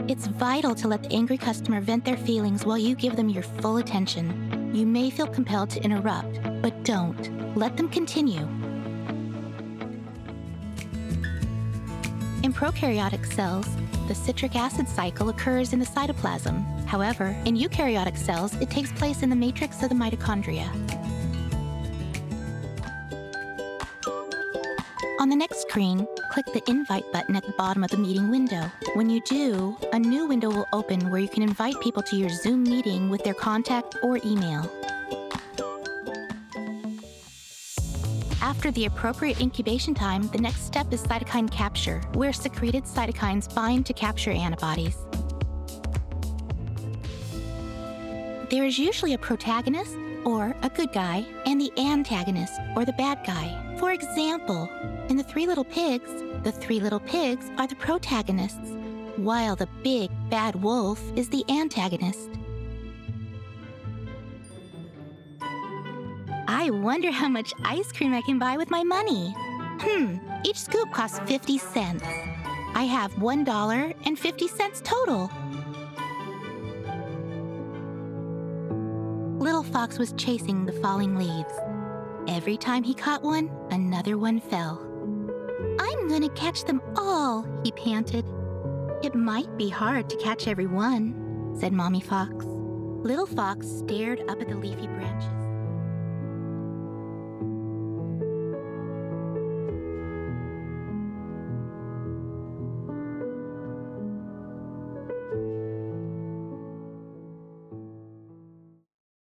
It's vital to let the angry customer vent their feelings while you give them your full attention. You may feel compelled to interrupt, but don't. Let them continue. In prokaryotic cells, the citric acid cycle occurs in the cytoplasm. However, in eukaryotic cells, it takes place in the matrix of the mitochondria. On the next screen, click the Invite button at the bottom of the meeting window. When you do, a new window will open where you can invite people to your Zoom meeting with their contact or email. After the appropriate incubation time, the next step is cytokine capture, where secreted cytokines bind to capture antibodies. There is usually a protagonist, or a good guy, and the antagonist, or the bad guy. For example, in The Three Little Pigs are the protagonists, while the big bad wolf is the antagonist. I wonder how much ice cream I can buy with my money. Each scoop costs 50 cents. I have $1.50 total. Little Fox was chasing the falling leaves. Every time he caught one, another one fell. I'm gonna catch them all, he panted. It might be hard to catch every one, said Mommy Fox. Little Fox stared up at the leafy branches.